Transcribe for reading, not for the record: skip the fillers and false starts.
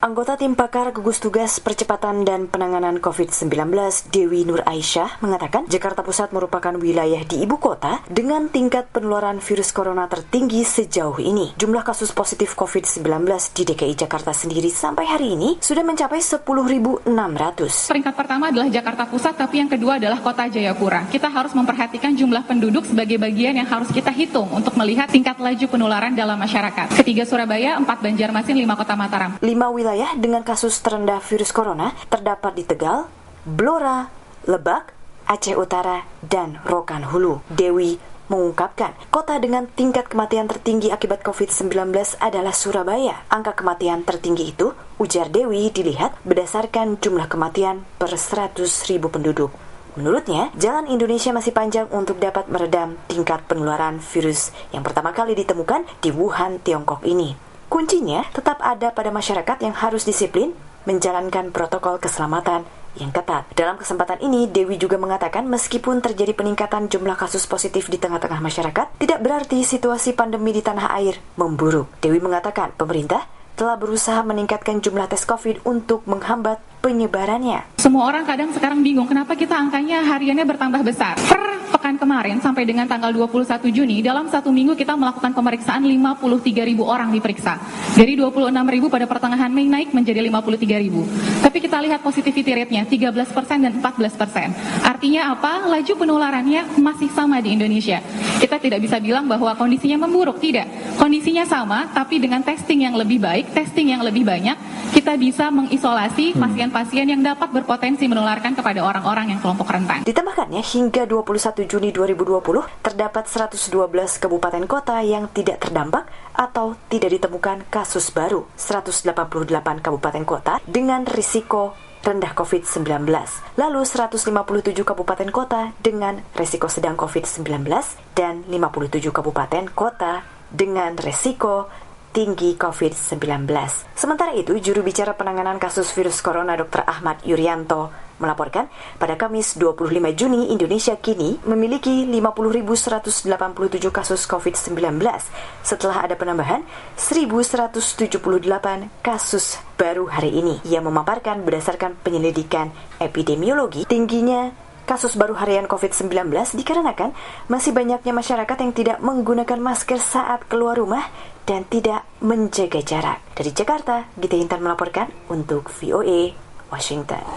Anggota Tim Pakar Gugus Tugas Percepatan dan Penanganan COVID-19 Dewi Nur Aisyah mengatakan Jakarta Pusat merupakan wilayah di ibu kota dengan tingkat penularan virus corona tertinggi sejauh ini. Jumlah kasus positif COVID-19 di DKI Jakarta sendiri sampai hari ini sudah mencapai 10.600. Peringkat pertama adalah Jakarta Pusat, tapi yang kedua adalah Kota Jayapura. Kita harus memperhatikan jumlah penduduk sebagai bagian yang harus kita hitung untuk melihat tingkat laju penularan dalam masyarakat. Ketiga Surabaya, 4 Banjarmasin, 5 Kota Mataram. 5 wilayah dengan kasus terendah virus corona terdapat di Tegal, Blora, Lebak, Aceh Utara, dan Rokan Hulu. Dewi mengungkapkan, kota dengan tingkat kematian tertinggi akibat COVID-19 adalah Surabaya. Angka kematian tertinggi itu, ujar Dewi, dilihat berdasarkan jumlah kematian per 100.000 penduduk. Menurutnya, jalan Indonesia masih panjang untuk dapat meredam tingkat penularan virus yang pertama kali ditemukan di Wuhan, Tiongkok ini. Kuncinya tetap ada pada masyarakat yang harus disiplin menjalankan protokol keselamatan yang ketat. Dalam kesempatan ini, Dewi juga mengatakan meskipun terjadi peningkatan jumlah kasus positif di tengah-tengah masyarakat, tidak berarti situasi pandemi di tanah air memburuk. Dewi mengatakan pemerintah telah berusaha meningkatkan jumlah tes COVID untuk menghambat penyebarannya. Semua orang kadang sekarang bingung kenapa kita angkanya hariannya bertambah besar. Pekan kemarin sampai dengan tanggal 21 Juni, dalam satu minggu kita melakukan pemeriksaan 53.000 orang diperiksa. Dari 26.000 pada pertengahan Mei naik menjadi 53.000. Tapi kita lihat positivity rate-nya 13% dan 14%. Artinya apa? Laju penularannya masih sama di Indonesia. Kita tidak bisa bilang bahwa kondisinya memburuk, tidak. Kondisinya sama, tapi dengan testing yang lebih baik, testing yang lebih banyak, kita bisa mengisolasi pasien-pasien yang dapat berpotensi menularkan kepada orang-orang yang kelompok rentan. Ditambahkannya, hingga 21 Juni 2020, terdapat 112 kabupaten kota yang tidak terdampak atau tidak ditemukan kasus baru. 188 kabupaten kota dengan risiko rendah COVID-19. Lalu 157 kabupaten kota dengan risiko sedang COVID-19 dan 57 kabupaten kota dengan risiko tinggi COVID-19. Sementara itu, juru bicara penanganan kasus virus corona Dr. Ahmad Yuryanto melaporkan pada Kamis 25 Juni Indonesia kini memiliki 50.187 kasus COVID-19 setelah ada penambahan 1.178 kasus baru hari ini. Ia memaparkan berdasarkan penyelidikan epidemiologi tingginya kasus baru harian COVID-19 dikarenakan masih banyaknya masyarakat yang tidak menggunakan masker saat keluar rumah dan tidak menjaga jarak. Dari Jakarta, Gita Intan melaporkan untuk VOA Washington.